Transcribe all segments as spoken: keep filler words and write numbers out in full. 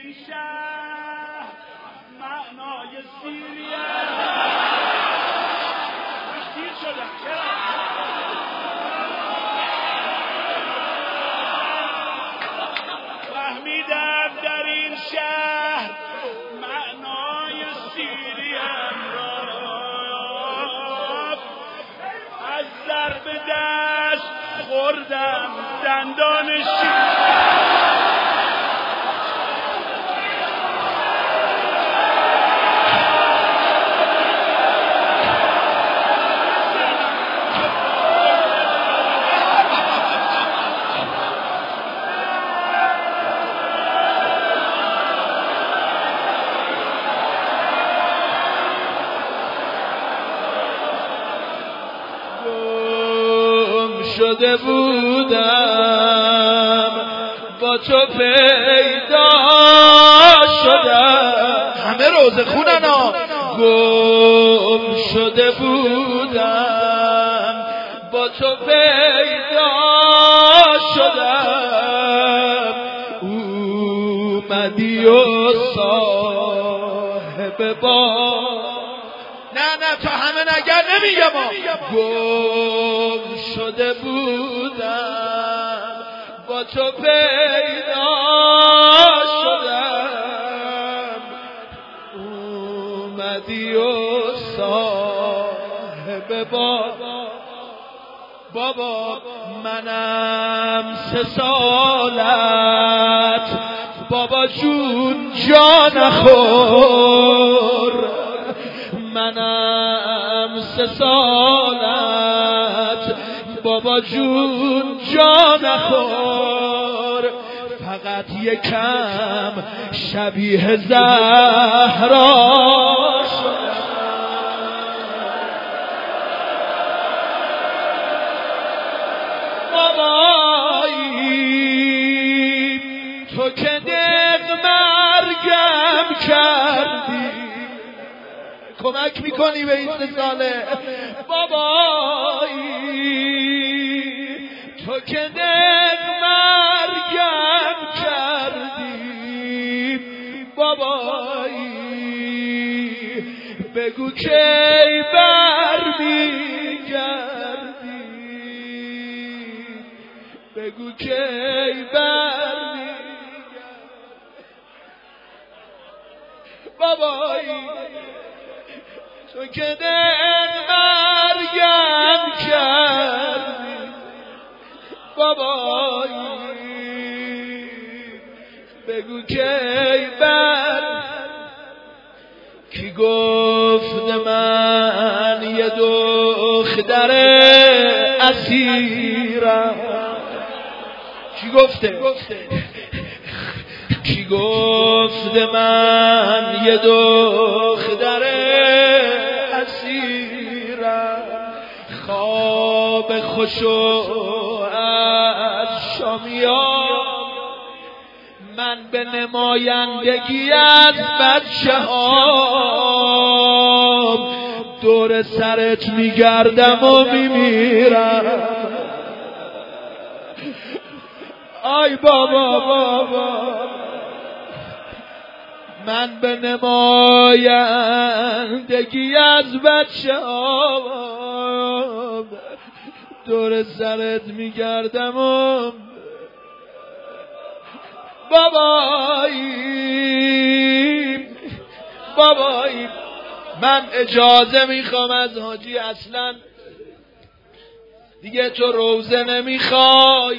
این شهر معنای سیریه دیر شدم چرا؟ فهمیدم در این شهر معنای سیریم را از ضرب دست خوردم دندان شیر شده بودم با تو پیدا شدم همه روزه خونن ها گم شده بودم با تو پیدا شدم اومدی و صاحب با نه نه تا همه نگر نمیگم گم شده بودم با تو پیدا شدم اومدی و صاحب بابا بابا منم سه سالت بابا جون جا نخور منم سه سالت بابا جون جا نخور فقط یکم شبیه زهرا بابایی تو که دق مرگم کردی کمک میکنی به این سه ساله بابایی تو که دق مرگم کردی بابایی بگو کی برمیگردی بگو کی برمیگردی بابایی تو که دق مرگم کردی بابایی بگو کی بر کی گفت من یه دختر اسیرم کی گفته کی گفت من یه دختر اسیرم خواب خوشو از شامیان من به نمایندگی از بچه ها دور سرت میگردم و میمیرم آی بابا بابا من به نمایندگی از بچه ها دور سرت میگردم و بابایی بابایی من اجازه میخوام از حاجی اصلا دیگه تو روزه نمیخوای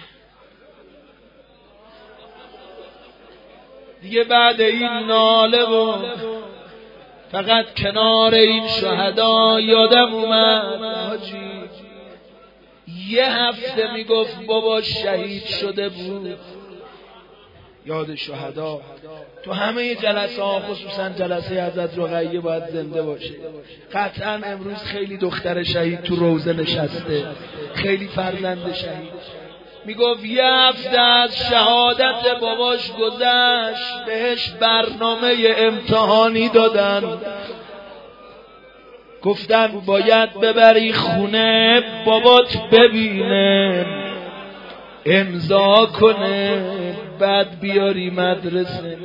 دیگه بعد این ناله و فقط کنار این شهدا یادم اومد حاجی یه هفته میگفت بابا شهید شده بود یاد شهدا تو همه جلسه ها خصوصا جلسه حضرت رقیه باید زنده باشه قطعا امروز خیلی دختر شهید تو روزه نشسته خیلی فرزند شهید میگفت یه هفته از شهادت باباش گذشت بهش برنامه امتحانی دادن گفتن باید ببری خونه بابات ببینه امضا کنه بعد بیاری مدرسه.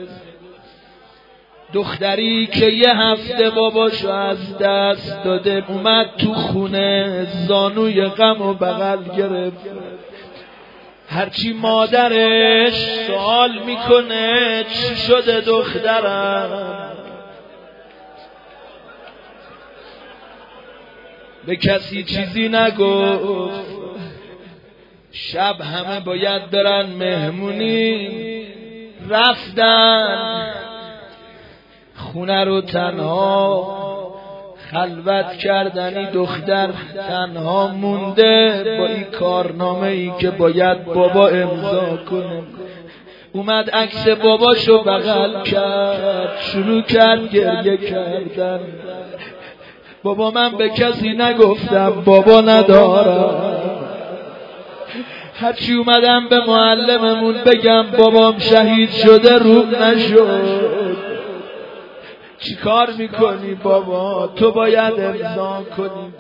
دختری که یه هفته باباشو از دست داده اومد تو خونه، زانوی غم و بغل گرفت. هرچی مادرش سوال میکنه چی شده دخترم، به کسی چیزی نگفت. شب همه باید برن مهمونی، رفتن خونه رو تنها خلوت کردنی. دختر تنها مونده با این کارنامه ای که باید بابا امضا کنه. اومد عکس باباشو بغل کرد، شروع کرد گریه کردن. بابا من به کسی نگفتم، بابا ندارم. هرچی اومدم به معلممون بگم بابام شهید شده روب نشد. چی کار میکنی بابا؟ تو باید امضا کنی.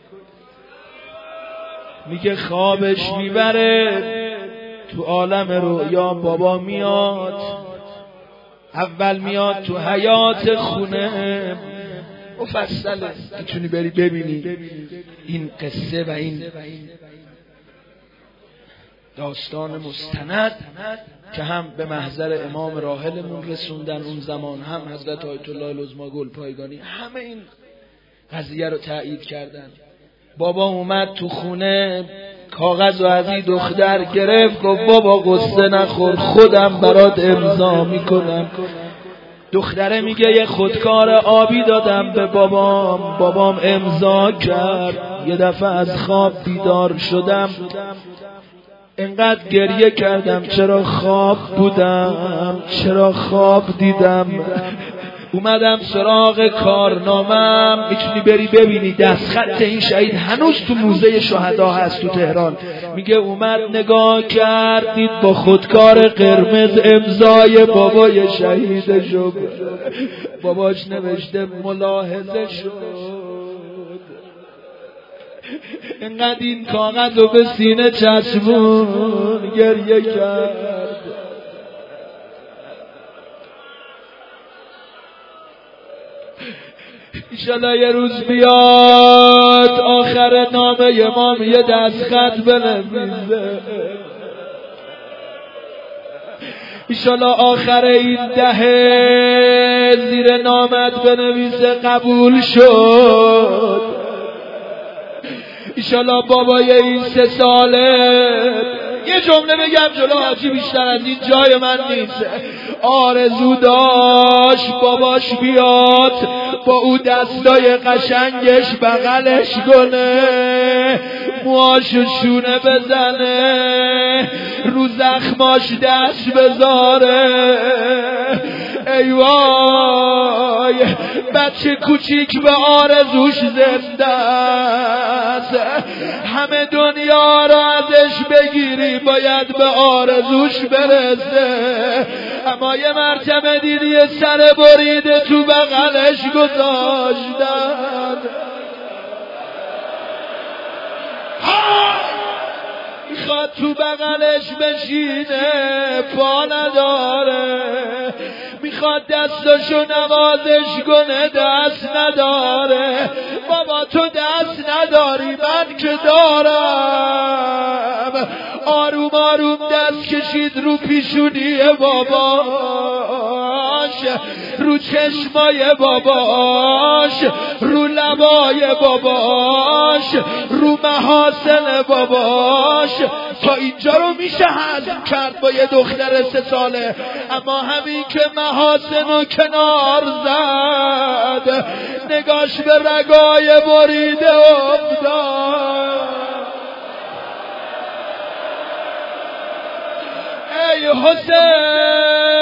میگه خوابش میبره، تو عالم رویا بابا میاد. اول میاد تو حیات خونه، مفصله، میتونی بری ببینی این قصه و این داستان مستند که هم به محضر امام راحلمون رسوندن اون زمان، هم حضرت آیت الله العظمی گلپایگانی، همه این قضیه رو تایید کردن. بابا اومد تو خونه، کاغذ و از این دختر گرفت، گفت بابا قصه نخور، خودم برات امضا میکنم. دختره میگه یه خودکار آبی دادم به بابام، بابام امضا کرد. یه دفعه از خواب بیدار شدم، انقدر گریه کردم چرا خواب بودم، چرا خواب دیدم. اومدم سراغ کارنامم، میتونی بری ببینی دستخط این شهید هنوز تو موزه شهدا هست تو تهران. میگه اومد نگاه کرد، دید با خودکار قرمز امضای بابای شهیدشو، باباش نوشته ملاحظه شد. اینقدر این کاغذ رو به سینه چسبون، گریه کرد. ایشالا یه روز بیاد آخر نامه امام یه دستخط بنویسه. ایشالا آخر این دهه زیر نامت بنویسه قبول شد. ایشالا بابای این سه ساله، یه جمله بگم جلو حاجی، بیشتر از این جای من نیست، آرزو داشت باباش بیاد با او دستای قشنگش بغلش کنه، موهاشو شونه بزنه، رو زخماش دست بذاره. ای وای بچه کوچیک به آرزوش زنده است، همه دنیا را ازش بگیری باید به آرزوش برسه. اما یه مرتبه دیدی سر بریده تو بغلش گذاشتن، میخواد تو بغلش بشینه، پا نداره، میخواد دستشو نوازش کنه، دست نداره. بابا تو دست نداری، من که دارم. آروم آروم دست کشید رو پیشونی باباش، رو چشمای باباش، رو لبای باباش، رو محاسن باباش. تا اینجا رو میشه هضم کرد با یه دختر سه ساله، اما همین که محاسن رو کنار زد، نگاش به رگای بریده افتاد. ای حسین